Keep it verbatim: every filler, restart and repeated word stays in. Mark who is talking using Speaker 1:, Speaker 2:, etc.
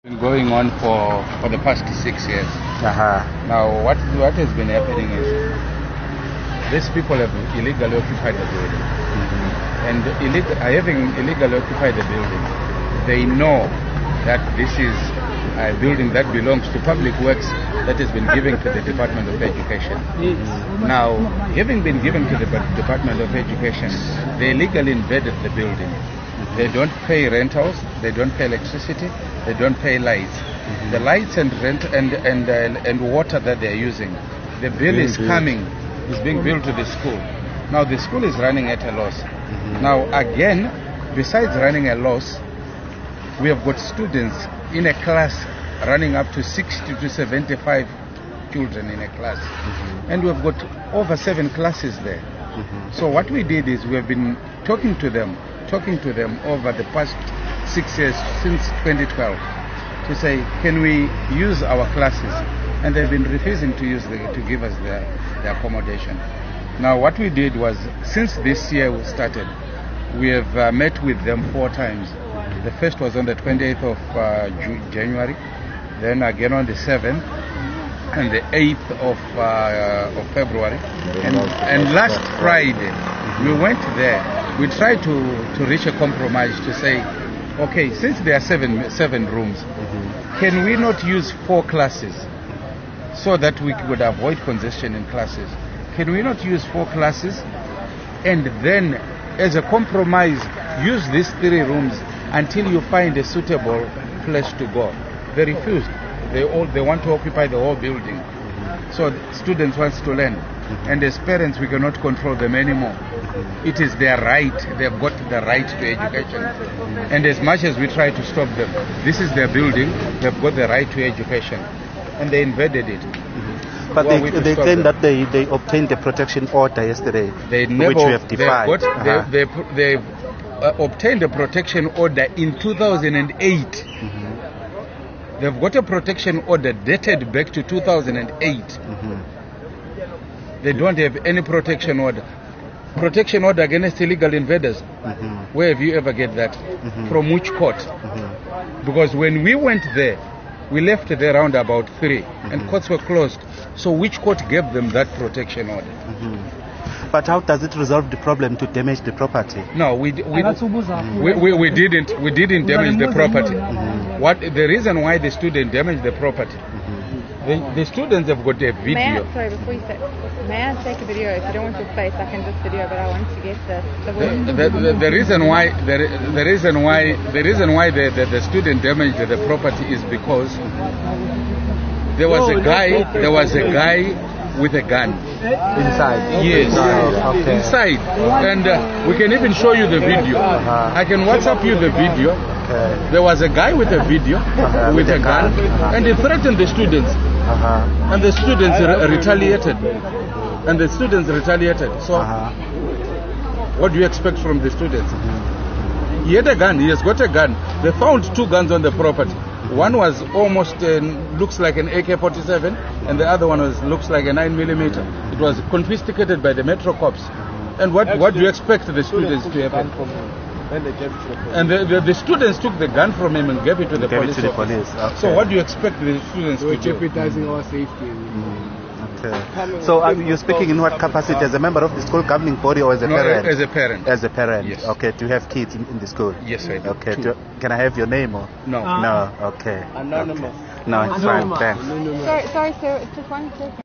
Speaker 1: Been going on for, for the past six years.
Speaker 2: Uh-huh.
Speaker 1: Now, what what has been happening is these people have illegally occupied the building,
Speaker 2: Mm-hmm.
Speaker 1: and illegal, having illegally occupied the building, they know that this is a building that belongs to Public Works that has been given to the Department of Education.
Speaker 2: Mm-hmm.
Speaker 1: Now, having been given to the Department of Education, they illegally invaded the building. They don't pay rentals, they don't pay electricity, they don't pay lights. Mm-hmm. The lights and rent and and uh, and water that they are using, the bill is coming, is being billed to the school. Now the school is running at a loss. Mm-hmm. Now again, besides running a loss, we have got students in a class running up to sixty to seventy-five children in a class, mm-hmm. and we have got over seven classes there. Mm-hmm. So what we did is we have been talking to them. talking to them over the past six years, since twenty twelve, to say, can we use our classes? And they've been refusing to use the, to give us the, the accommodation. Now what we did was, since this year started, we have uh, met with them four times. The first was on the twenty-eighth of uh, January, then again on the seventh, and the eighth of, uh, of February, and, and last Friday we went there. We tried to, to reach a compromise to say, okay, since there are seven seven rooms, mm-hmm. can we not use four classes so that we could avoid congestion in classes? Can we not use four classes and then, as a compromise, use these three rooms until you find a suitable place to go? They refused. They all they want to occupy the whole building. Mm-hmm. So students want to learn, mm-hmm. and as parents we cannot control them anymore. It is their right. They've got the right to education. Mm-hmm. And as much as we try to stop them, this is their building. They've got the right to education, and they invaded it.
Speaker 2: Mm-hmm. But well, they, they claim that they, they obtained a protection order yesterday,
Speaker 1: they never,
Speaker 2: which we have defied.
Speaker 1: They've, got,
Speaker 2: uh-huh.
Speaker 1: they, they, they've uh, obtained a protection order in two thousand eight. Mm-hmm. They've got a protection order dated back to two thousand eight. Mm-hmm. They don't have any protection order. Protection order against illegal invaders. Mm-hmm. Where have you ever get that? Mm-hmm. From which court? Mm-hmm. Because when we went there, we left there around about three, mm-hmm. and courts were closed. So which court gave them that protection order?
Speaker 2: Mm-hmm. But how does it resolve the problem to damage the property?
Speaker 1: No, we we, mm-hmm. we, we, we didn't we didn't damage the property. Mm-hmm. What the reason why the student damaged the property? Mm-hmm. The, the students have got a video.
Speaker 3: May I, sorry, before you say, may I take a video? If you don't want your face, I can just video, but I want to get the the,
Speaker 1: the, the, the reason why the, the reason why the reason why the, the, the student damaged the property is because there was a guy there was a guy with a gun
Speaker 2: inside.
Speaker 1: Yes,
Speaker 2: inside, okay.
Speaker 1: inside. And uh, we can even show you the video. Uh-huh. I can WhatsApp you the video. Okay. There was a guy with a video, uh-huh. with, with a gun, gun. Uh-huh. and he threatened the students. Uh-huh. And the students re- retaliated. And the students retaliated. So, uh-huh. what do you expect from the students? Mm-hmm. He had a gun. He has got a gun. They found two guns on the property. One was almost uh, looks like an A K forty-seven, and the other one was looks like a nine millimeter. It was confiscated by the Metro Cops. And what what do you expect the students to happen? And the, the, the students took the gun from him and gave it to the
Speaker 2: gave
Speaker 1: police.
Speaker 2: It to the police. Okay.
Speaker 1: So what do you expect the students
Speaker 4: We're
Speaker 1: to do?
Speaker 4: jeopardizing our safety.
Speaker 2: Mm. Okay. So are you speaking in what capacity? As a member of the school governing body or as a
Speaker 1: no,
Speaker 2: parent?
Speaker 1: As a parent.
Speaker 2: As a parent.
Speaker 1: Yes.
Speaker 2: Okay. Do you have kids in, in the school?
Speaker 1: Yes, I do.
Speaker 2: Okay. Do, can I have your name or?
Speaker 1: No.
Speaker 2: No. Okay.
Speaker 4: Anonymous.
Speaker 2: Okay. No, it's fine. Thanks.
Speaker 3: Sorry, sorry, sir. Just one second.